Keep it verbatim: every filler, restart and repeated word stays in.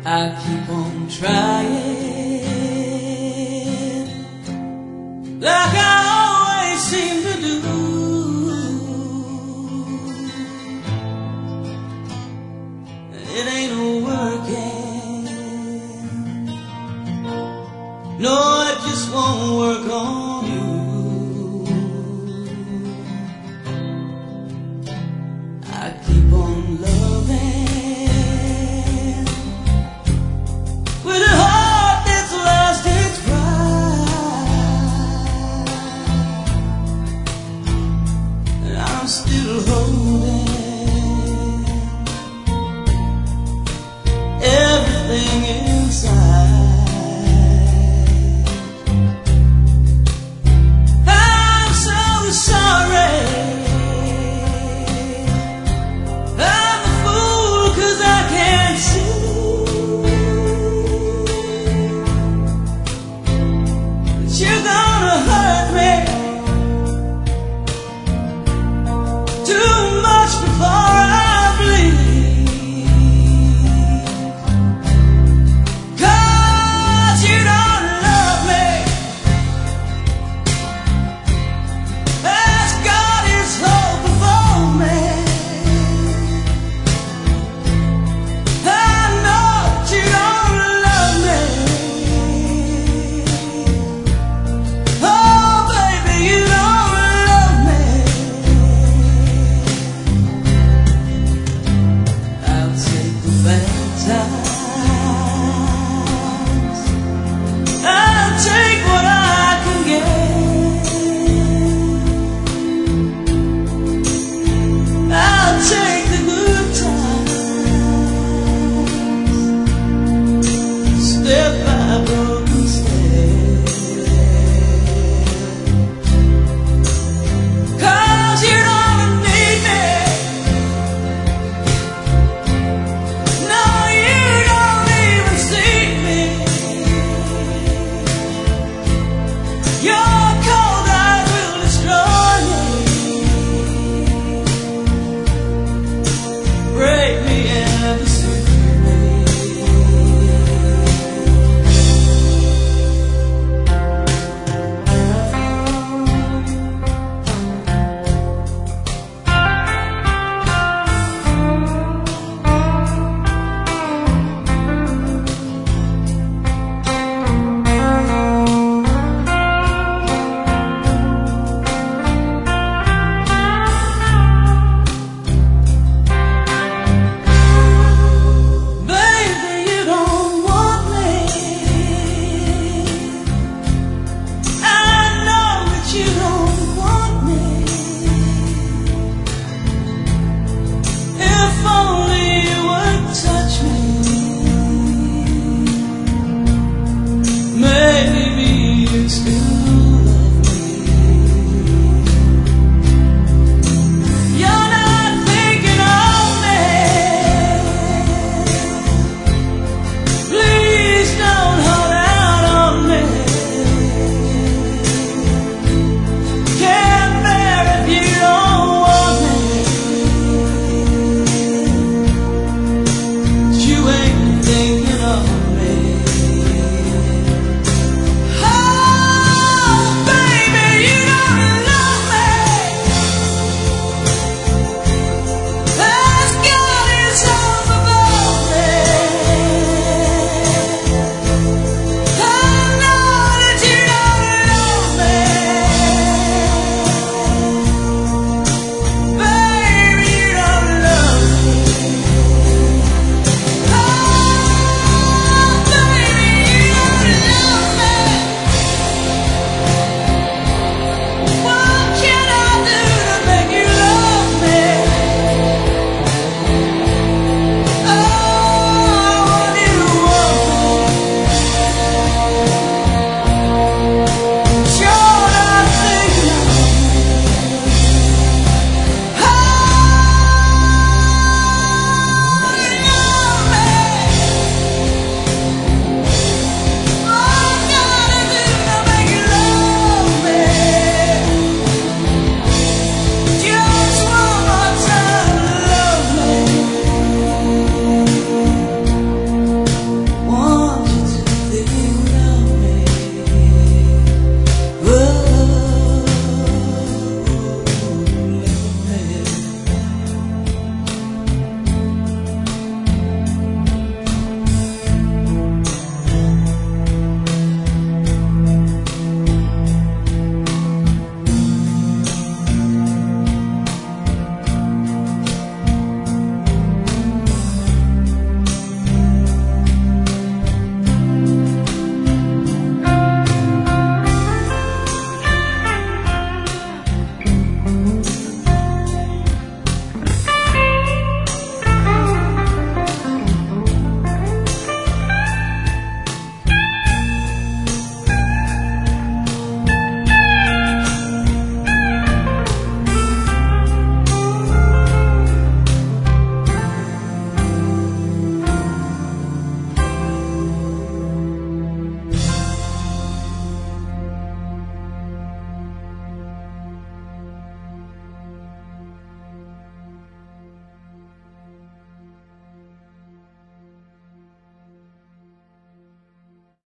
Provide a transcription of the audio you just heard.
I keep on trying, like I always seem to do. It ain't working. No, it just won't work on you. I keep on loving with a heart that's lost its pride, and I'm still holding everything inside. I'm so sorry. I'm a fool 'cause I can't see that you're gonna hurt me too much before I bleed. 'Cause you don't love me as God is hoping for me. I know that you don't love me. Oh baby, you don't love me. I'll take the bad times, I'll take what I can get, I'll take the good times, step by broken step. 'Cause you don't need me. No, you don't even see me. Your cold eyes will destroy me, break me and deceive me. Baby, you don't want me. I know that you don't want me. If only you would touch me, maybe you still